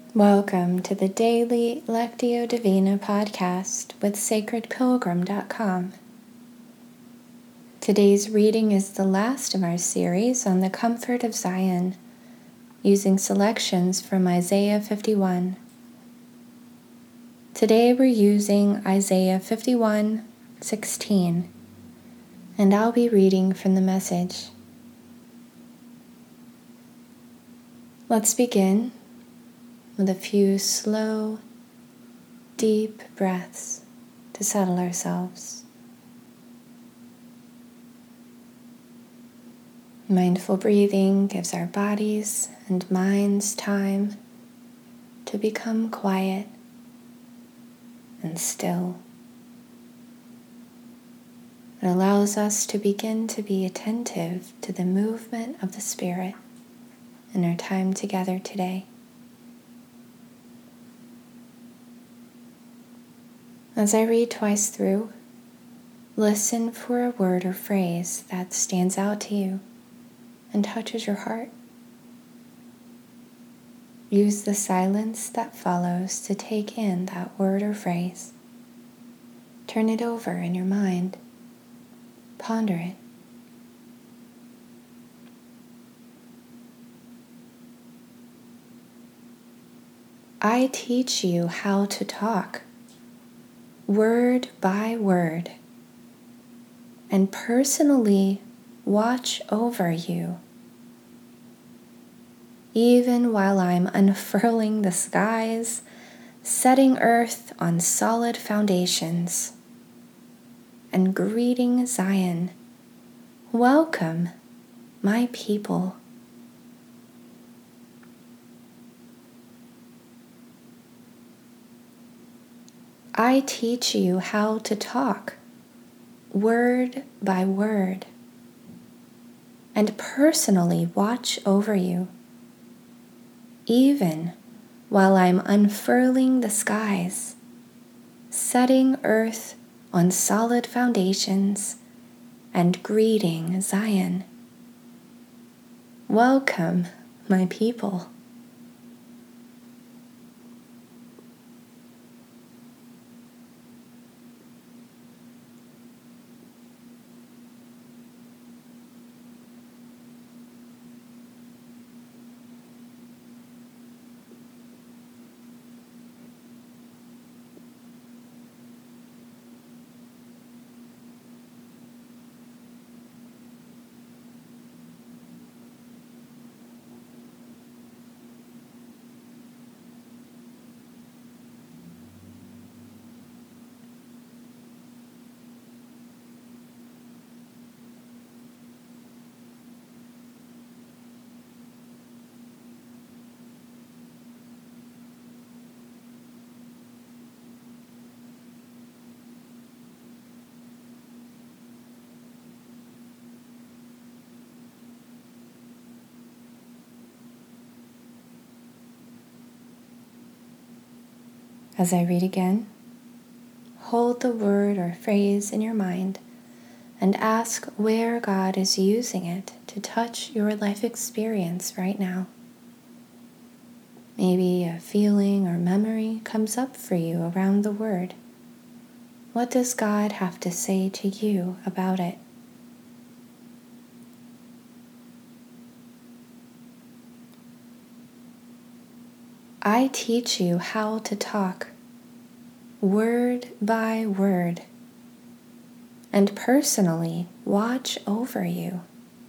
Welcome to the Daily Lectio Divina podcast with sacredpilgrim.com. Today's reading is the last of our series on the comfort of Zion, using selections from Isaiah 51. Today we're using Isaiah 51:16, and I'll be reading from the Message. Let's begin with a few slow, deep breaths to settle ourselves. Mindful breathing gives our bodies and minds time to become quiet and still. It allows us to begin to be attentive to the movement of the Spirit in our time together today. As I read twice through, listen for a word or phrase that stands out to you and touches your heart. Use the silence that follows to take in that word or phrase. Turn it over in your mind. Ponder it. I teach you how to talk, word by word, and personally watch over you, even while I'm unfurling the skies, setting earth on solid foundations, and greeting Zion. Welcome, my people. I teach you how to talk, word by word, and personally watch over you, even while I'm unfurling the skies, setting earth on solid foundations, and greeting Zion. Welcome, my people. As I read again, hold the word or phrase in your mind and ask where God is using it to touch your life experience right now. Maybe a feeling or memory comes up for you around the word. What does God have to say to you about it? I teach you how to talk, word by word, and personally watch over you,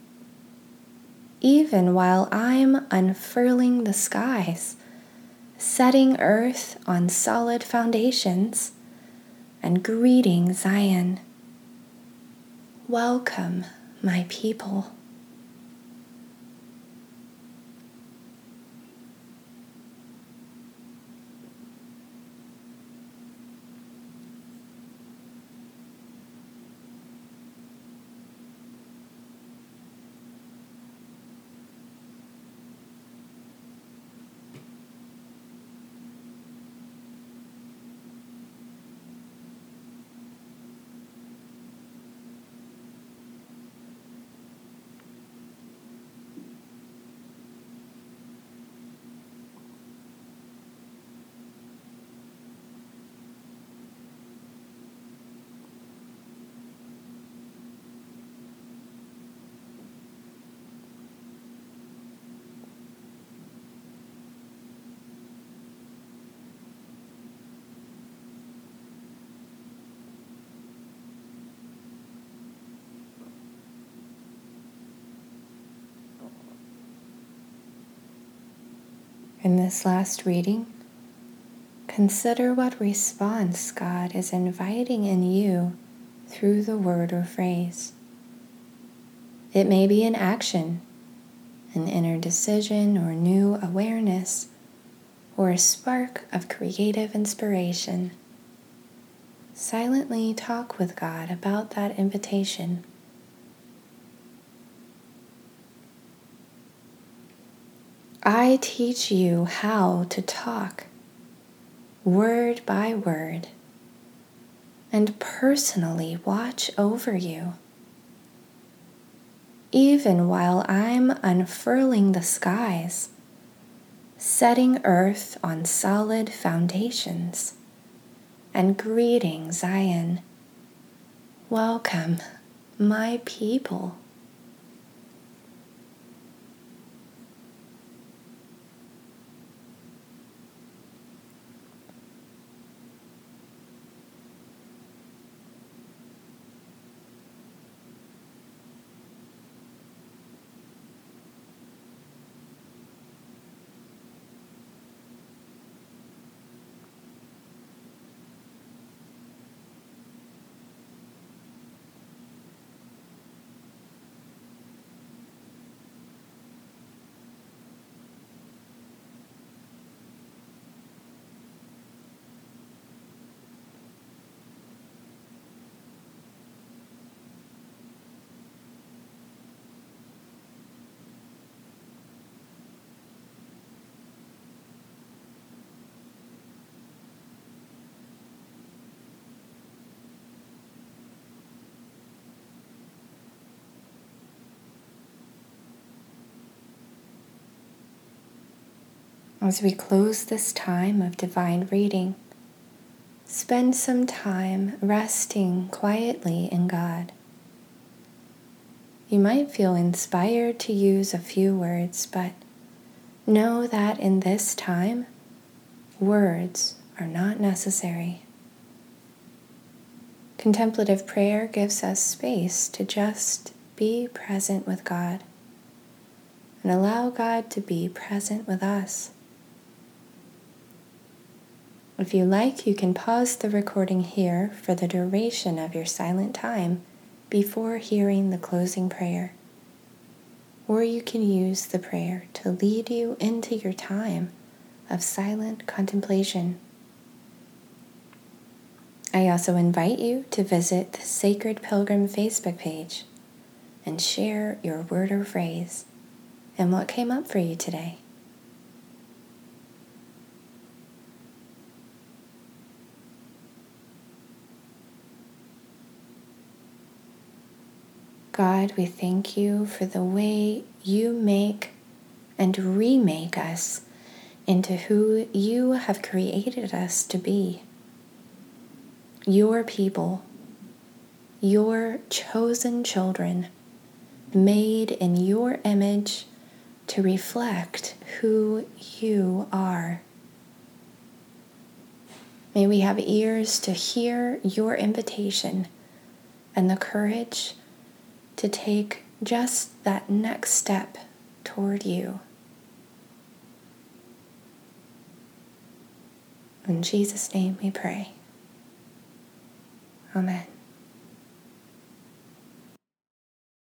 even while I'm unfurling the skies, setting earth on solid foundations, and greeting Zion. Welcome, my people. In this last reading, consider what response God is inviting in you through the word or phrase. It may be an action, an inner decision or new awareness, or a spark of creative inspiration. Silently talk with God about that invitation. I teach you how to talk, word by word, and personally watch over you. Even while I'm unfurling the skies, setting earth on solid foundations, and greeting Zion. Welcome, my people. As we close this time of divine reading, spend some time resting quietly in God. You might feel inspired to use a few words, but know that in this time, words are not necessary. Contemplative prayer gives us space to just be present with God and allow God to be present with us. If you like, you can pause the recording here for the duration of your silent time before hearing the closing prayer. Or you can use the prayer to lead you into your time of silent contemplation. I also invite you to visit the Sacred Pilgrim Facebook page and share your word or phrase and what came up for you today. God, we thank you for the way you make and remake us into who you have created us to be. Your people, your chosen children, made in your image to reflect who you are. May we have ears to hear your invitation and the courage to take just that next step toward you. In Jesus' name we pray. Amen.